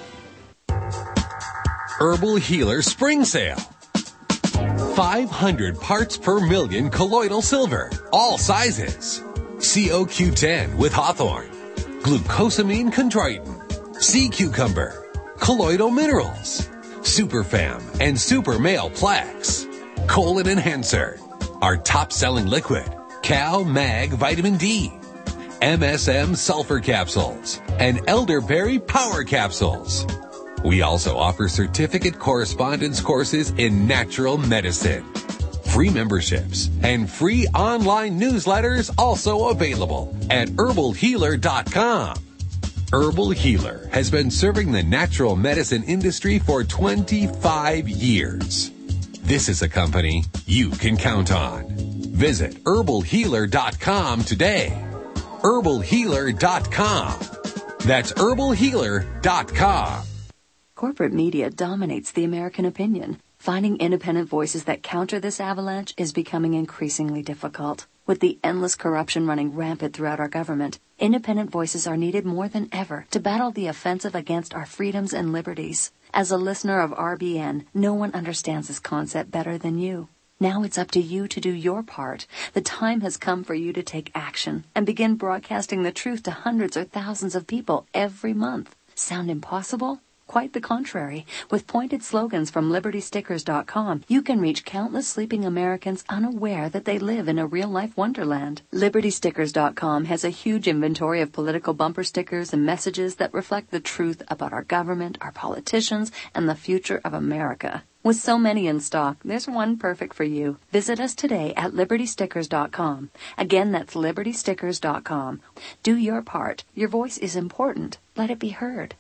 Herbal Healer Spring Sale. five hundred parts per million colloidal silver, all sizes. C O Q ten with hawthorn, glucosamine chondroitin, sea cucumber, colloidal minerals, Superfam and Super Male Plex, Colon Enhancer, our top-selling liquid, Cal Mag Vitamin D, M S M Sulfur Capsules, and Elderberry Power Capsules. We also offer certificate correspondence courses in natural medicine. Free memberships and free online newsletters also available at herbal healer dot com. Herbal Healer has been serving the natural medicine industry for twenty-five years. This is a company you can count on. Visit herbal healer dot com today. herbal healer dot com. That's herbal healer dot com. Corporate media dominates the American opinion. Finding independent voices that counter this avalanche is becoming increasingly difficult. With the endless corruption running rampant throughout our government, independent voices are needed more than ever to battle the offensive against our freedoms and liberties. As a listener of R B N, no one understands this concept better than you. Now it's up to you to do your part. The time has come for you to take action and begin broadcasting the truth to hundreds or thousands of people every month. Sound impossible? Quite the contrary. With pointed slogans from liberty stickers dot com, you can reach countless sleeping Americans unaware that they live in a real-life wonderland. liberty stickers dot com has a huge inventory of political bumper stickers and messages that reflect the truth about our government, our politicians, and the future of America. With so many in stock, there's one perfect for you. Visit us today at liberty stickers dot com. Again, that's liberty stickers dot com. Do your part. Your voice is important. Let it be heard.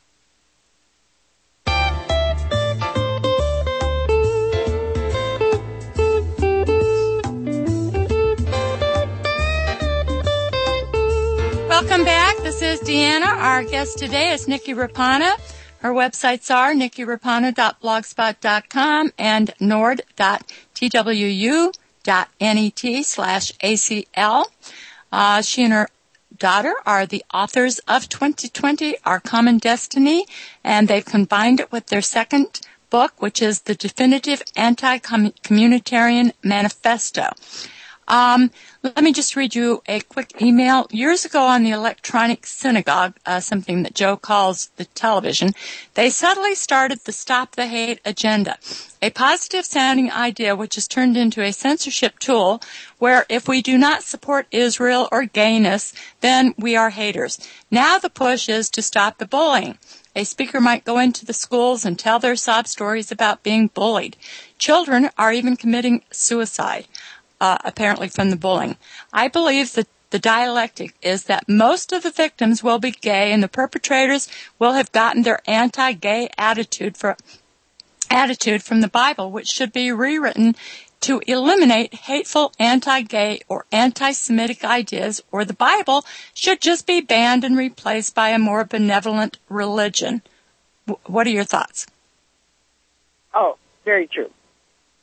Welcome back. This is Deanna. Our guest today is Nikki Rapana. Her websites are nikki rapana dot blogspot dot com and nord dot twu dot net slash acl. Uh, she and her daughter are the authors of twenty twenty, Our Common Destiny, and they've combined it with their second book, which is the Definitive Anti-Communitarian Manifesto. Um, let me just read you a quick email. Years ago on the Electronic Synagogue, uh, something that Joe calls the television, they subtly started the Stop the Hate agenda, a positive-sounding idea which has turned into a censorship tool where if we do not support Israel or gayness, then we are haters. Now the push is to stop the bullying. A speaker might go into the schools and tell their sob stories about being bullied. Children are even committing suicide. Uh, apparently from the bullying. I believe that the dialectic is that most of the victims will be gay and the perpetrators will have gotten their anti-gay attitude, for, attitude from the Bible, which should be rewritten to eliminate hateful anti-gay or anti-Semitic ideas, or the Bible should just be banned and replaced by a more benevolent religion. W- what are your thoughts? Oh, very true.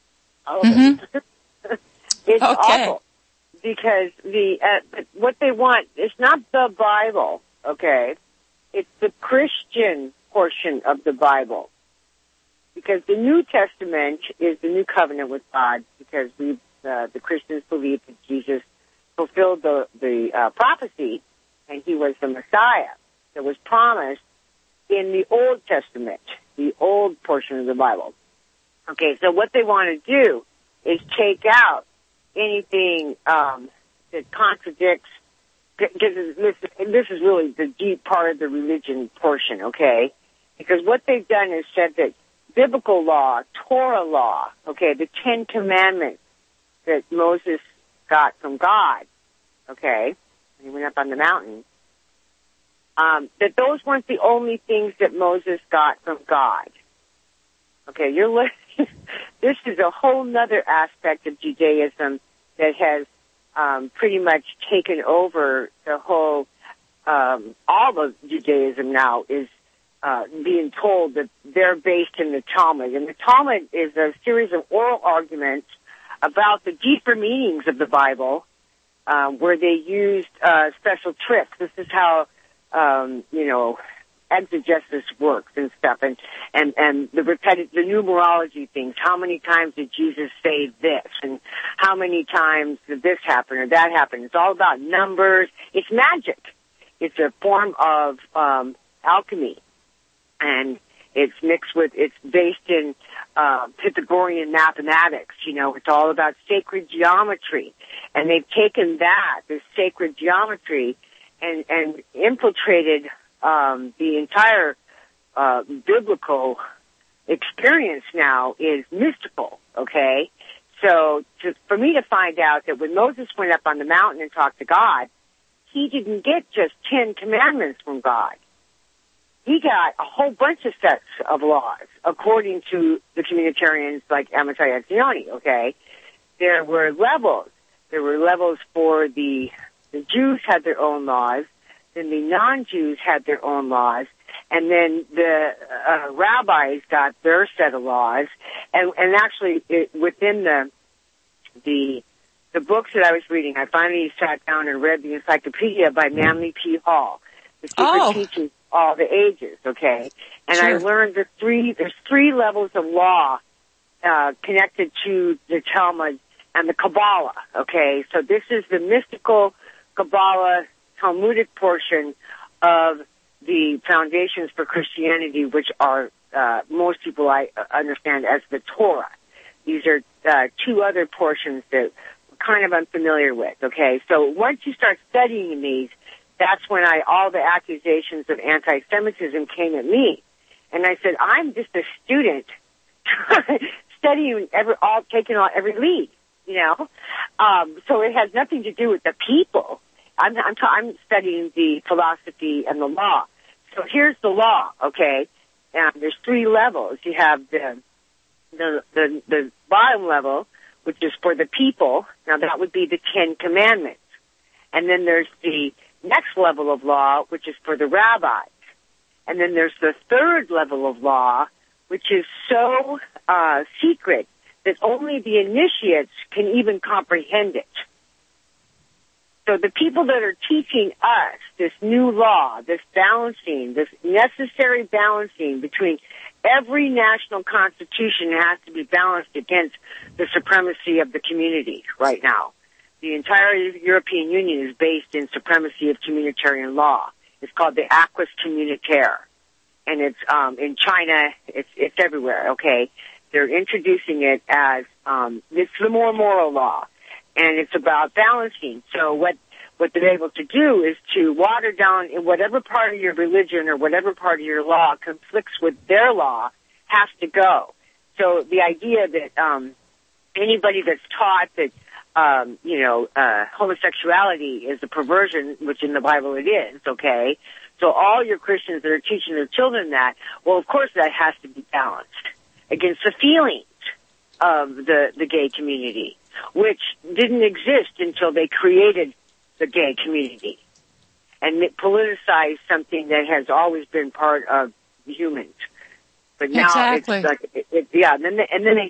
All of Mm-hmm. it. It's Okay. awful because the uh, what they want is not the Bible, okay? It's the Christian portion of the Bible, because the New Testament is the new covenant with God, because we uh, the Christians believe that Jesus fulfilled the the uh, prophecy and he was the Messiah that was promised in the Old Testament, the old portion of the Bible. Okay, so what they want to do is take out anything um, that contradicts, because this, this is really the deep part of the religion portion, okay? Because what they've done is said that biblical law, Torah law, okay, the Ten Commandments that Moses got from God, okay, when he went up on the mountain, um, that those weren't the only things that Moses got from God. Okay, you're listening. This is a whole nother aspect of Judaism that has um, pretty much taken over the whole, um, all of Judaism now is uh, being told that they're based in the Talmud. And the Talmud is a series of oral arguments about the deeper meanings of the Bible, um, where they used uh, special tricks. This is how, um, you know, exegesis works and stuff, and and and the repetitive, the numerology things. How many times did Jesus say this, and how many times did this happen or that happen? It's all about numbers. It's magic. It's a form of um, alchemy, and it's mixed with. It's based in uh, Pythagorean mathematics. You know, it's all about sacred geometry, and they've taken that, this sacred geometry, and and infiltrated Um, the entire uh, biblical experience now is mystical, okay? So to, for me to find out that when Moses went up on the mountain and talked to God, he didn't get just ten commandments from God. He got a whole bunch of sets of laws, according to the communitarians like Amitai Etzioni, okay? There were levels. There were levels for the, the Jews had their own laws, then the non-Jews had their own laws, and then the uh, rabbis got their set of laws, and, and actually it, within the the the books that I was reading, I finally sat down and read the Encyclopedia by Manly P. Hall, the Secret Oh. Teachings of All the Ages, okay? And Sure. I learned the three, there's three levels of law uh, connected to the Talmud and the Kabbalah, okay? So this is the mystical Kabbalah Talmudic portion of the foundations for Christianity, which are uh, most people I understand as the Torah. These are uh, two other portions that we're kind of unfamiliar with. Okay, so once you start studying these, that's when I all the accusations of anti-Semitism came at me, and I said, I'm just a student studying every all taking all every lead, you know. Um, so it has nothing to do with the people. I'm, I'm, I'm studying the philosophy and the law. So here's the law, okay? And there's three levels. You have the, the, the, the bottom level, which is for the people. Now that would be the Ten Commandments. And then there's the next level of law, which is for the rabbis. And then there's the third level of law, which is so, uh, secret that only the initiates can even comprehend it. So the people that are teaching us this new law, this balancing, this necessary balancing between every national constitution has to be balanced against the supremacy of the community right now. The entire European Union is based in supremacy of communitarian law. It's called the Acquis Communautaire. And it's, um, in China, it's, it's everywhere, okay? They're introducing it as, um, it's the more moral law. And it's about balancing. So what, what they're able to do is to water down in whatever part of your religion or whatever part of your law conflicts with their law has to go. So the idea that, um, anybody that's taught that, um, you know, uh, homosexuality is a perversion, which in the Bible it is, okay? So all your Christians that are teaching their children that, well, of course that has to be balanced against the feelings of the, the gay community, which didn't exist until they created the gay community and politicized something that has always been part of humans. But now exactly. it's like, it, it, yeah, and then they, and then they,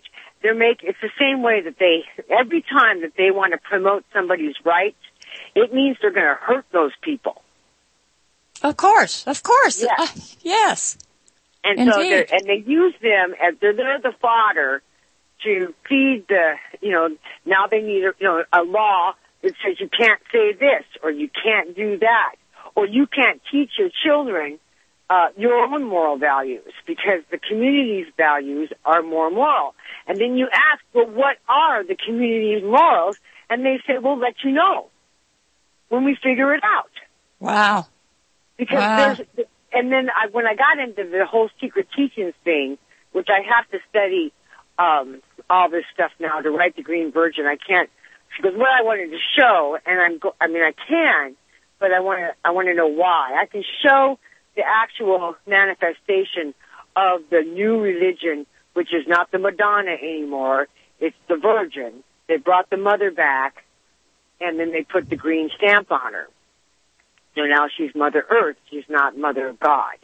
they're make, it's the same way that they, every time that they want to promote somebody's rights, it means they're going to hurt those people. Of course, of course. Yeah. Uh, yes. And Indeed. so they're, and they use them as they're, they're the fodder to feed the, you know, now they need, a, you know, a law that says you can't say this or you can't do that or you can't teach your children uh, your own moral values because the community's values are more moral. And then you ask, well, what are the community's morals? And they say, we'll let you know when we figure it out. Wow. Because wow. there's, and then I, when I got into the whole secret teachings thing, which I have to study um, all this stuff now to write the Green Virgin, I can't, because what I wanted to show, and I'm, go, I mean, I can, but I want to, I want to know why. I can show the actual manifestation of the new religion, which is not the Madonna anymore. It's the Virgin. They brought the mother back, and then they put the green stamp on her. So now she's Mother Earth. She's not Mother of God.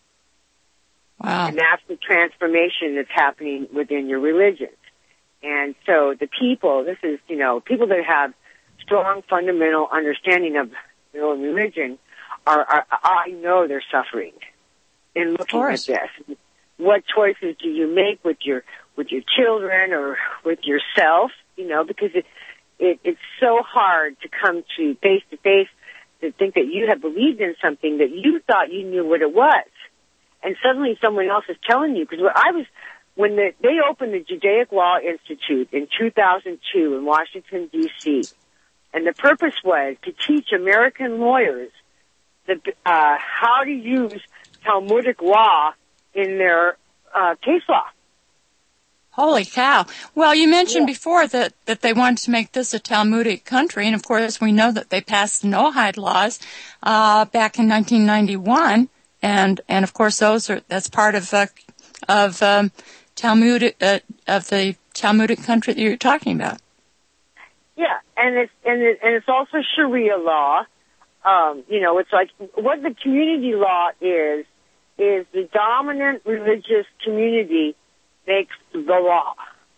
Wow. And that's the transformation that's happening within your religions. And so the people, this is, you know, people that have strong fundamental understanding of their own religion are, are I know they're suffering in looking at this. What choices do you make with your, with your children or with yourself? You know, because it, it, it's so hard to come to face to face to think that you have believed in something that you thought you knew what it was. And suddenly someone else is telling you, because I was, when the, they opened the Judaic Law Institute in two thousand two in Washington, D C, and the purpose was to teach American lawyers the, uh, how to use Talmudic law in their uh, case law. Holy cow. Well, you mentioned Yeah. before that, that they wanted to make this a Talmudic country, and of course we know that they passed the Noahide laws uh, back in nineteen ninety-one, and and of course those are that's part of uh, of um, Talmudic uh, of the Talmudic country that you're talking about. Yeah, and it's and it, and it's also Sharia law. Um, you know, it's like what the community law is is the dominant religious community makes the law.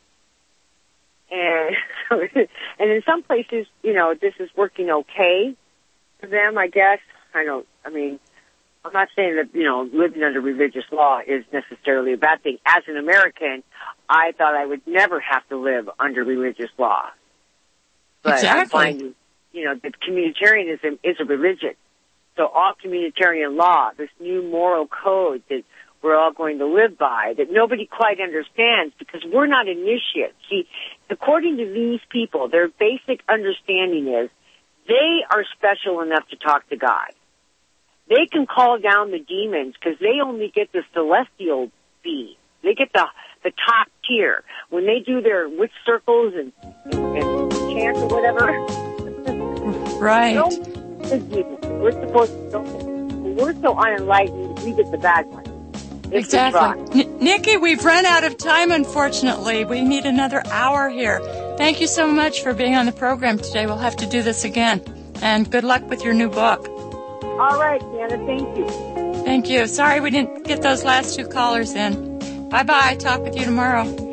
And and in some places, you know, this is working okay for them, I guess. I don't, I mean, I'm not saying that, you know, living under religious law is necessarily a bad thing. As an American, I thought I would never have to live under religious law. But exactly. I'm finding, you know, that communitarianism is a religion. So all communitarian law, this new moral code that we're all going to live by, that nobody quite understands because we're not initiates. See, according to these people, their basic understanding is they are special enough to talk to God. They can call down the demons because they only get the celestial being. They get the the top tier. When they do their witch circles and, and, and chants or whatever. Right. No, we're supposed to know. We're so unenlightened, we get the bad one. Exactly. N- Nikki, we've run out of time, unfortunately. We need another hour here. Thank you so much for being on the program today. We'll have to do this again. And good luck with your new book. All right, Deanna, thank you. Thank you. Sorry we didn't get those last two callers in. Bye-bye. Talk with you tomorrow.